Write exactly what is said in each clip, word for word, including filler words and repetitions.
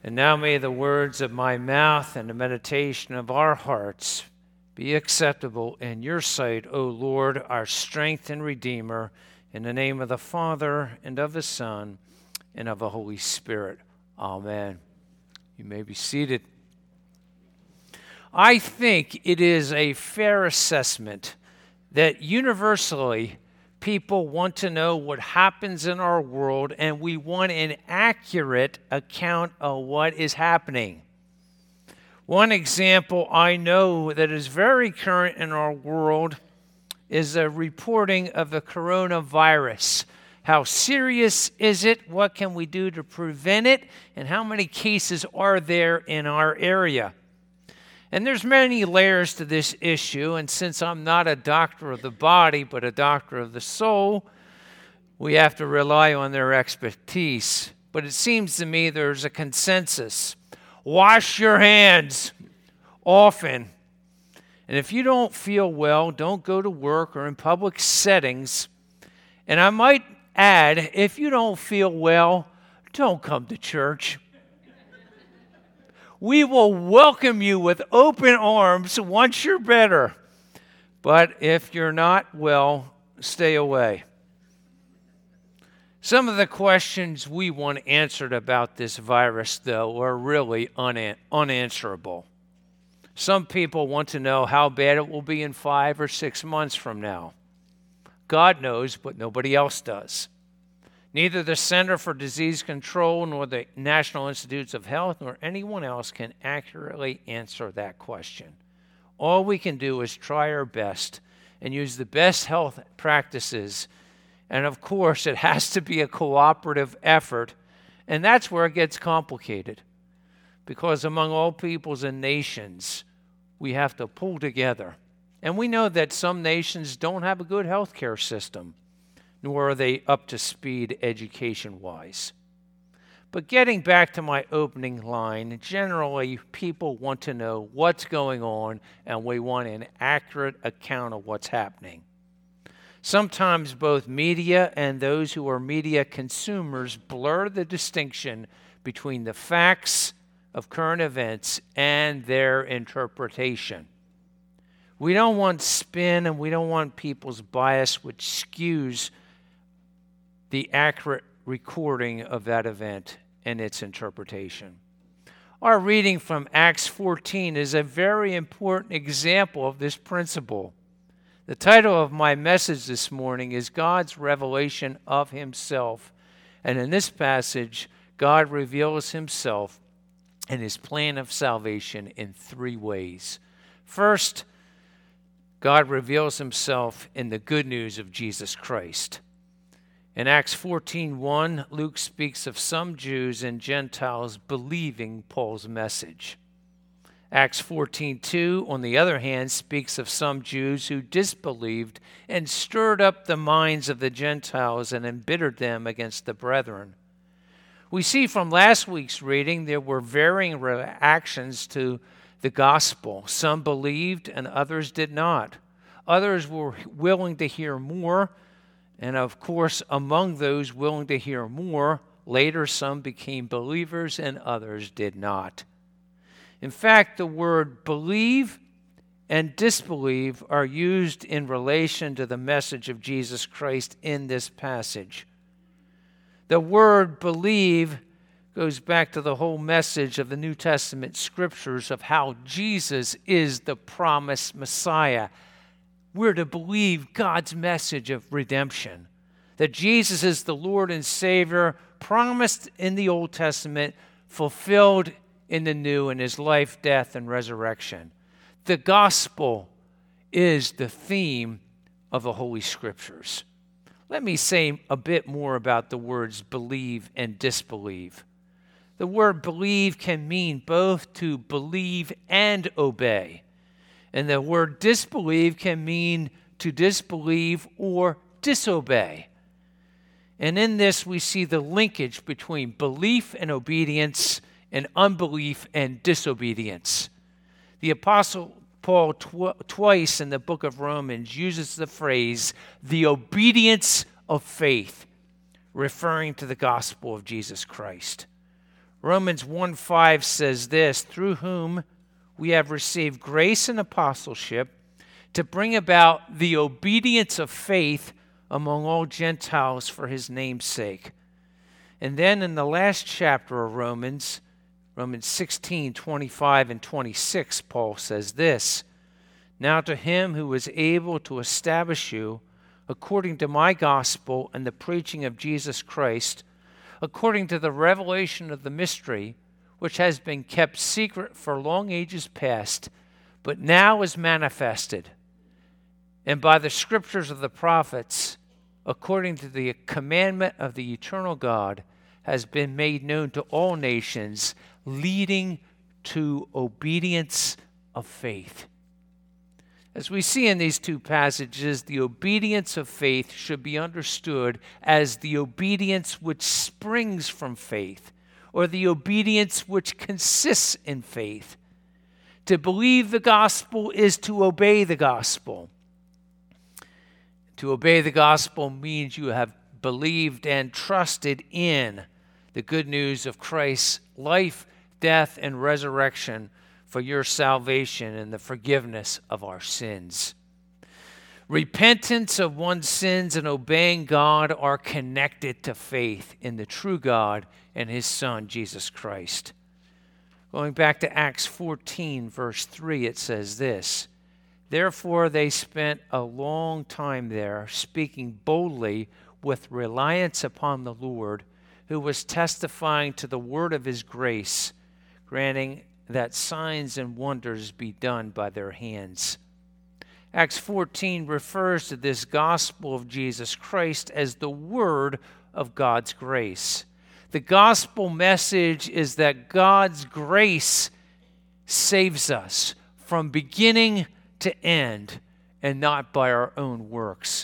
And now may the words of my mouth and the meditation of our hearts be acceptable in your sight, O Lord, our strength and Redeemer, in the name of the Father, and of the Son, and of the Holy Spirit. Amen. You may be seated. I think it is a fair assessment that universally people want to know what happens in our world, and we want an accurate account of what is happening. One example I know that is very current in our world is the reporting of the coronavirus. How serious is it? What can we do to prevent it? And how many cases are there in our area? And there's many layers to this issue, and since I'm not a doctor of the body, but a doctor of the soul, we have to rely on their expertise. But it seems to me there's a consensus. Wash your hands often. And if you don't feel well, don't go to work or in public settings. And I might add, if you don't feel well, don't come to church. We will welcome you with open arms once you're better. But if you're not well, stay away. Some of the questions we want answered about this virus, though, are really una- unanswerable. Some people want to know how bad it will be in five or six months from now. God knows, but nobody else does. Neither the Center for Disease Control nor the National Institutes of Health nor anyone else can accurately answer that question. All we can do is try our best and use the best health practices. And of course, it has to be a cooperative effort. And that's where it gets complicated. Because among all peoples and nations, we have to pull together. And we know that some nations don't have a good health care system, nor are they up to speed education-wise. But getting back to my opening line, generally people want to know what's going on, and we want an accurate account of what's happening. Sometimes both media and those who are media consumers blur the distinction between the facts of current events and their interpretation. We don't want spin, and we don't want people's bias, which skews the accurate recording of that event and its interpretation. Our reading from Acts fourteen is a very important example of this principle. The title of my message this morning is God's Revelation of Himself. And in this passage, God reveals Himself and His plan of salvation in three ways. First, God reveals Himself in the good news of Jesus Christ. In Acts fourteen one, Luke speaks of some Jews and Gentiles believing Paul's message. Acts fourteen two, on the other hand, speaks of some Jews who disbelieved and stirred up the minds of the Gentiles and embittered them against the brethren. We see from last week's reading there were varying reactions to the gospel. Some believed and others did not. Others were willing to hear more. And of course, among those willing to hear more, later some became believers and others did not. In fact, the word believe and disbelieve are used in relation to the message of Jesus Christ in this passage. The word believe goes back to the whole message of the New Testament scriptures of how Jesus is the promised Messiah. We're to believe God's message of redemption, that Jesus is the Lord and Savior promised in the Old Testament, fulfilled in the New in His life, death, and resurrection. The gospel is the theme of the Holy Scriptures. Let me say a bit more about the words believe and disbelieve. The word believe can mean both to believe and obey. And the word disbelieve can mean to disbelieve or disobey. And in this, we see the linkage between belief and obedience and unbelief and disobedience. The Apostle Paul tw- twice in the book of Romans uses the phrase, the obedience of faith, referring to the gospel of Jesus Christ. Romans one five says this, through whom we have received grace and apostleship to bring about the obedience of faith among all Gentiles for his name's sake. And then in the last chapter of Romans, Romans sixteen twenty-five and twenty-six, Paul says this, now to him who is able to establish you according to my gospel and the preaching of Jesus Christ, according to the revelation of the mystery, which has been kept secret for long ages past, but now is manifested, and by the scriptures of the prophets, according to the commandment of the eternal God, has been made known to all nations, leading to obedience of faith. As we see in these two passages, the obedience of faith should be understood as the obedience which springs from faith, or the obedience which consists in faith. To believe the gospel is to obey the gospel. To obey the gospel means you have believed and trusted in the good news of Christ's life, death, and resurrection for your salvation and the forgiveness of our sins. Repentance of one's sins and obeying God are connected to faith in the true God and his Son, Jesus Christ. Going back to Acts fourteen, verse three, it says this, therefore they spent a long time there, speaking boldly with reliance upon the Lord, who was testifying to the word of his grace, granting that signs and wonders be done by their hands. Acts fourteen refers to this gospel of Jesus Christ as the word of God's grace. The gospel message is that God's grace saves us from beginning to end and not by our own works.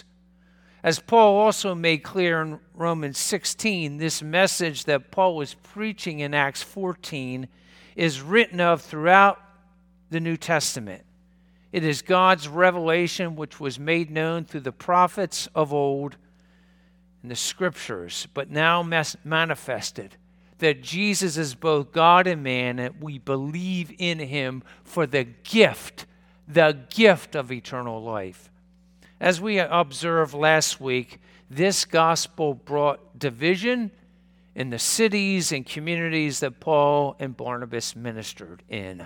As Paul also made clear in Romans sixteen, this message that Paul was preaching in Acts fourteen is written of throughout the New Testament. It is God's revelation which was made known through the prophets of old in the scriptures, but now mas- manifested, that Jesus is both God and man, and we believe in him for the gift, the gift of eternal life. As we observed last week, this gospel brought division in the cities and communities that Paul and Barnabas ministered in.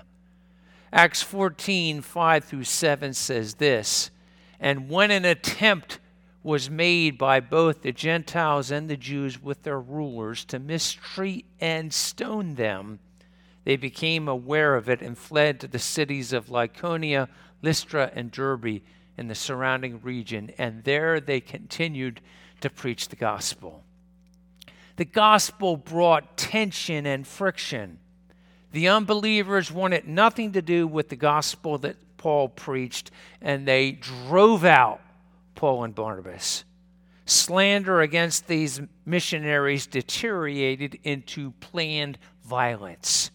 Acts fourteen, five through seven says this, and when an attempt was made by both the Gentiles and the Jews with their rulers to mistreat and stone them, they became aware of it and fled to the cities of Lycaonia, Lystra, and Derbe in the surrounding region, and there they continued to preach the gospel. The gospel brought tension and friction. The unbelievers wanted nothing to do with the gospel that Paul preached, and they drove out Paul and Barnabas. Slander against these missionaries deteriorated into planned violence.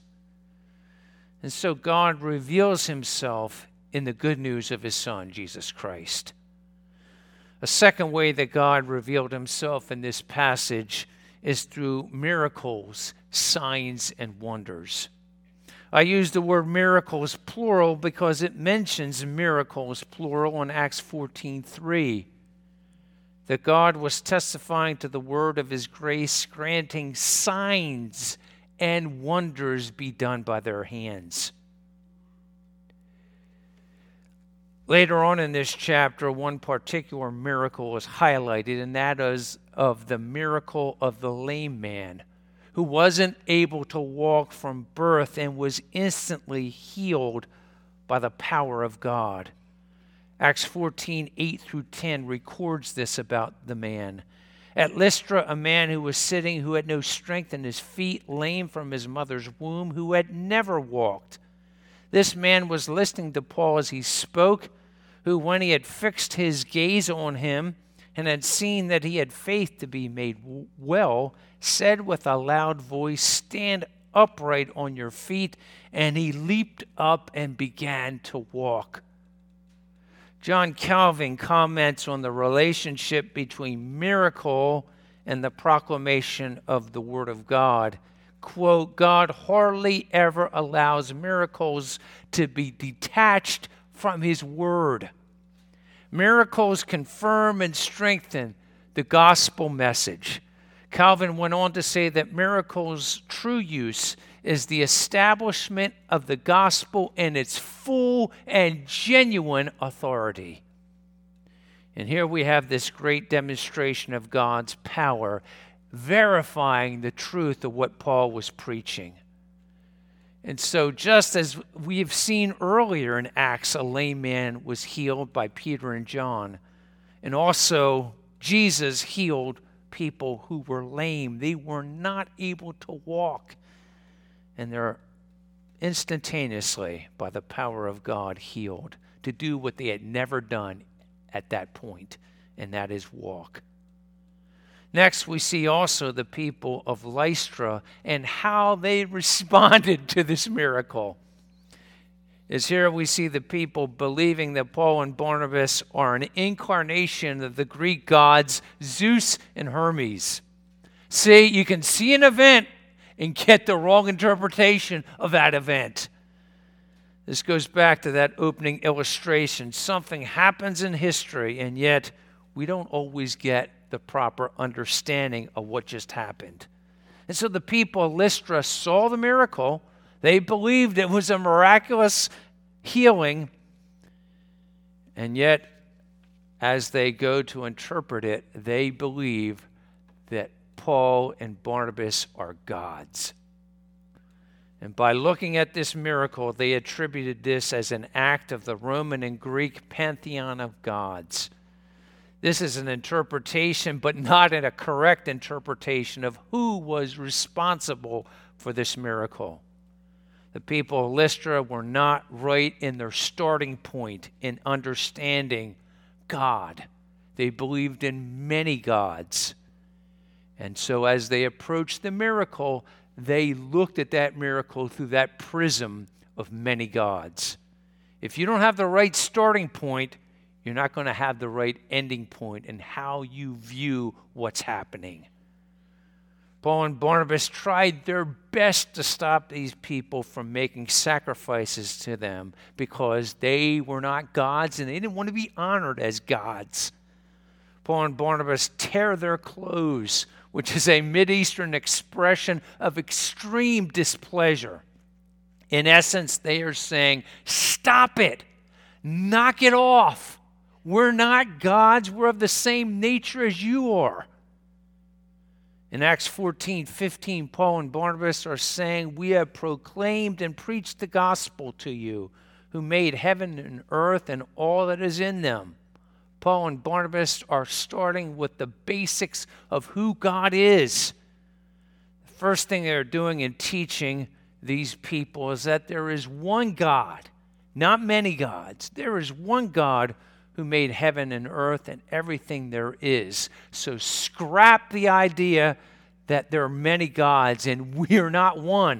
And so God reveals himself in the good news of his Son, Jesus Christ. A second way that God revealed himself in this passage is through miracles, signs, and wonders. I use the word miracles plural because it mentions miracles plural in Acts fourteen three. That God was testifying to the word of his grace, granting signs and wonders be done by their hands. Later on in this chapter, one particular miracle is highlighted, and that is of the miracle of the lame man who wasn't able to walk from birth and was instantly healed by the power of God. Acts fourteen, eight through ten records this about the man. At Lystra, a man who was sitting, who had no strength in his feet, lame from his mother's womb, who had never walked. This man was listening to Paul as he spoke, who, when he had fixed his gaze on him and had seen that he had faith to be made well, said with a loud voice, "Stand upright on your feet." And he leaped up and began to walk. John Calvin comments on the relationship between miracle and the proclamation of the Word of God, quote, God hardly ever allows miracles to be detached from his word. Miracles confirm and strengthen the gospel message. Calvin went on to say that miracles' true use is the establishment of the gospel in its full and genuine authority. And here we have this great demonstration of God's power, verifying the truth of what Paul was preaching. And so just as we have seen earlier in Acts, a lame man was healed by Peter and John. And also Jesus healed people who were lame. They were not able to walk. And they're instantaneously, by the power of God, healed to do what they had never done at that point, and that is walk. Next, we see also the people of Lystra and how they responded to this miracle. As here we see the people believing that Paul and Barnabas are an incarnation of the Greek gods Zeus and Hermes. See, you can see an event and get the wrong interpretation of that event. This goes back to that opening illustration. Something happens in history, and yet we don't always get the proper understanding of what just happened. And so the people of Lystra saw the miracle. They believed it was a miraculous healing. And yet, as they go to interpret it, they believe that Paul and Barnabas are gods. And by looking at this miracle, they attributed this as an act of the Roman and Greek pantheon of gods. This is an interpretation, but not a correct interpretation of who was responsible for this miracle. The people of Lystra were not right in their starting point in understanding God. They believed in many gods. And so as they approached the miracle, they looked at that miracle through that prism of many gods. If you don't have the right starting point, you're not going to have the right ending point in how you view what's happening. Paul and Barnabas tried their best to stop these people from making sacrifices to them because they were not gods and they didn't want to be honored as gods. Paul and Barnabas tear their clothes, which is a Mideastern expression of extreme displeasure. In essence, they are saying, stop it, knock it off. We're not gods. We're of the same nature as you are. In Acts fourteen fifteen, Paul and Barnabas are saying, we have proclaimed and preached the gospel to you, who made heaven and earth and all that is in them. Paul and Barnabas are starting with the basics of who God is. The first thing they're doing in teaching these people is that there is one God, not many gods. There is one God who made heaven and earth and everything there is. So scrap the idea that there are many gods and we are not one.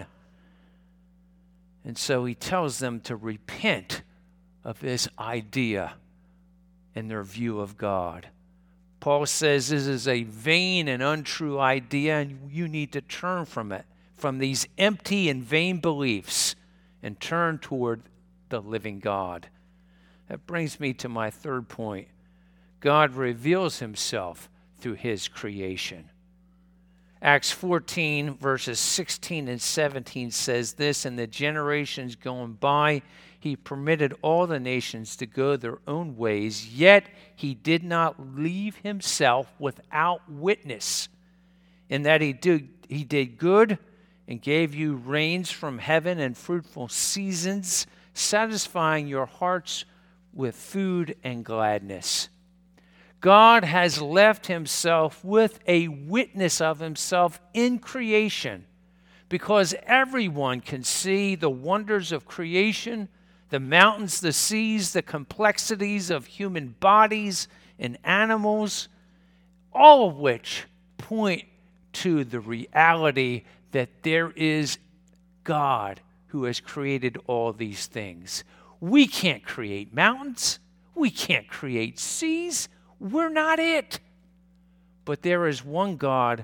And so he tells them to repent of this idea and their view of God. Paul says this is a vain and untrue idea and you need to turn from it, from these empty and vain beliefs, and turn toward the living God. That brings me to my third point. God reveals himself through his creation. Acts fourteen, verses sixteen and seventeen says this, in the generations going by, he permitted all the nations to go their own ways, yet he did not leave himself without witness, in that he did, he did good and gave you rains from heaven and fruitful seasons, satisfying your hearts with food and gladness. God has left himself with a witness of himself in creation because everyone can see the wonders of creation, the mountains, the seas, the complexities of human bodies and animals, all of which point to the reality that there is God who has created all these things. We can't create mountains. We can't create seas. We're not it. But there is one God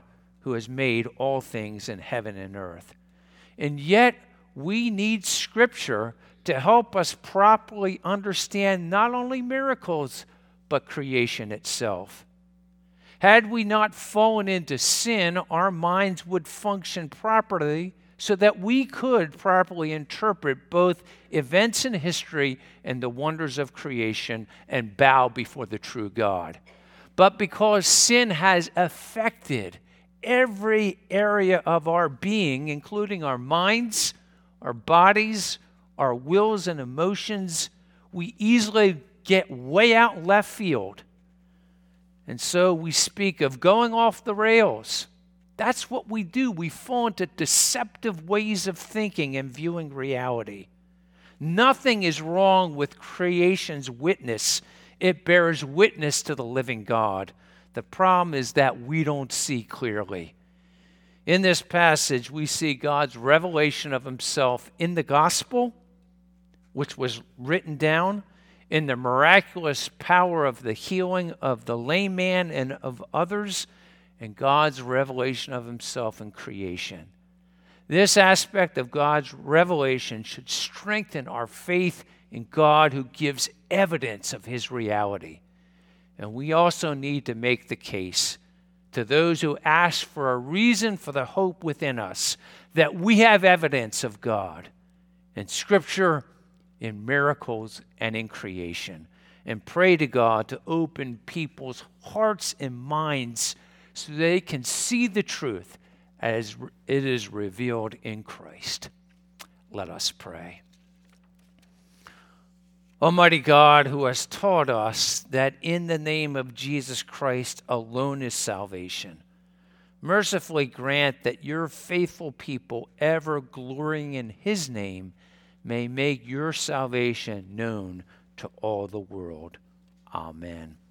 who has made all things in heaven and earth. And yet, we need Scripture to help us properly understand not only miracles, but creation itself. Had we not fallen into sin, our minds would function properly so that we could properly interpret both events in history and the wonders of creation and bow before the true God. But because sin has affected every area of our being, including our minds, our bodies, our wills and emotions, we easily get way out left field. And so we speak of going off the rails. That's what we do. We fall into deceptive ways of thinking and viewing reality. Nothing is wrong with creation's witness. It bears witness to the living God. The problem is that we don't see clearly. In this passage, we see God's revelation of himself in the gospel, which was written down, in the miraculous power of the healing of the lame man and of others, and God's revelation of himself in creation. This aspect of God's revelation should strengthen our faith in God, who gives evidence of his reality. And we also need to make the case to those who ask for a reason for the hope within us that we have evidence of God in Scripture, in miracles, and in creation. And pray to God to open people's hearts and minds so they can see the truth as it is revealed in Christ. Let us pray. Almighty God, who has taught us that in the name of Jesus Christ alone is salvation, mercifully grant that your faithful people, ever glorying in his name, may make your salvation known to all the world. Amen.